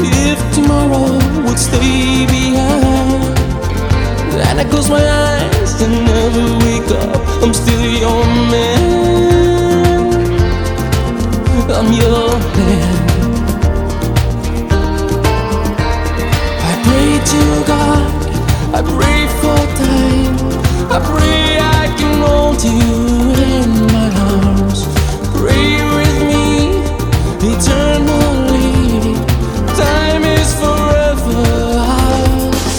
if tomorrow would stay behind, and I close my eyes and never wake up, I'm still your man. I'm your man. I pray to God, I pray for time, I pray I can hold you in my arms. Pray with me eternally. Time is forever ours.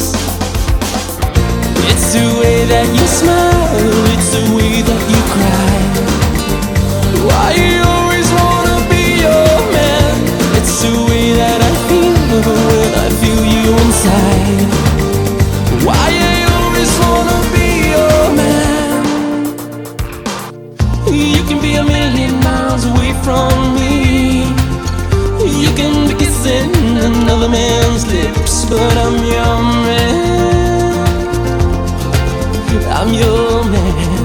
It's the way that you smile, it's the way that you cry. Why you always wanna be your man? It's the way that I feel when I feel you inside. Why I always wanna be your man? You can be a million miles away from me. You can be kissing another man's lips, but I'm your man. I'm your man.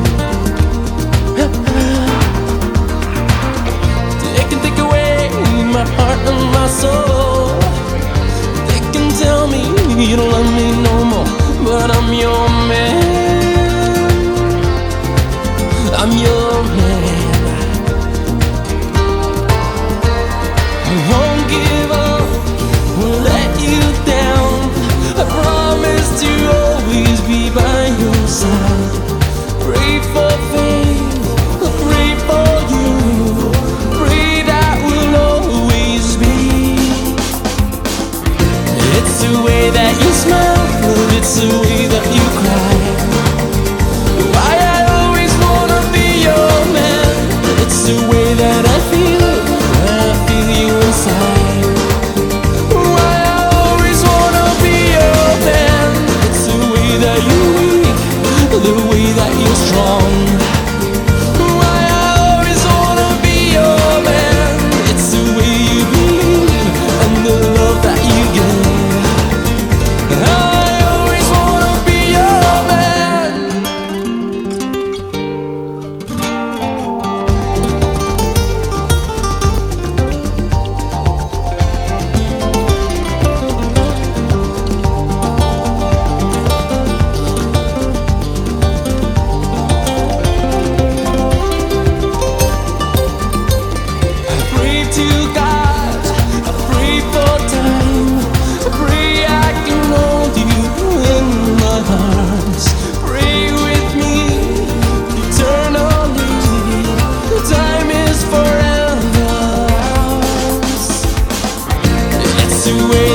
They can take away my heart and my soul. They can tell me you don't love me no more, but I'm your man. I'm your man. I won't give up, won't let you down. I promise to always be by your side. Pray for faith, pray for you. Pray that will always be. It's the way that you smile, it's the way that you cry. Why I always wanna be your man. It's the way that I feel you inside. Why I always wanna be your man. It's the way that you're weak, the way that you're strong. Why I always wanna be your man. It's the way you believe and the love that you give. I always wanna be your man. I pray to God, I pray for time, I pray I can hold you in my arms. Pray with me eternally. Time is forever ours. It's the way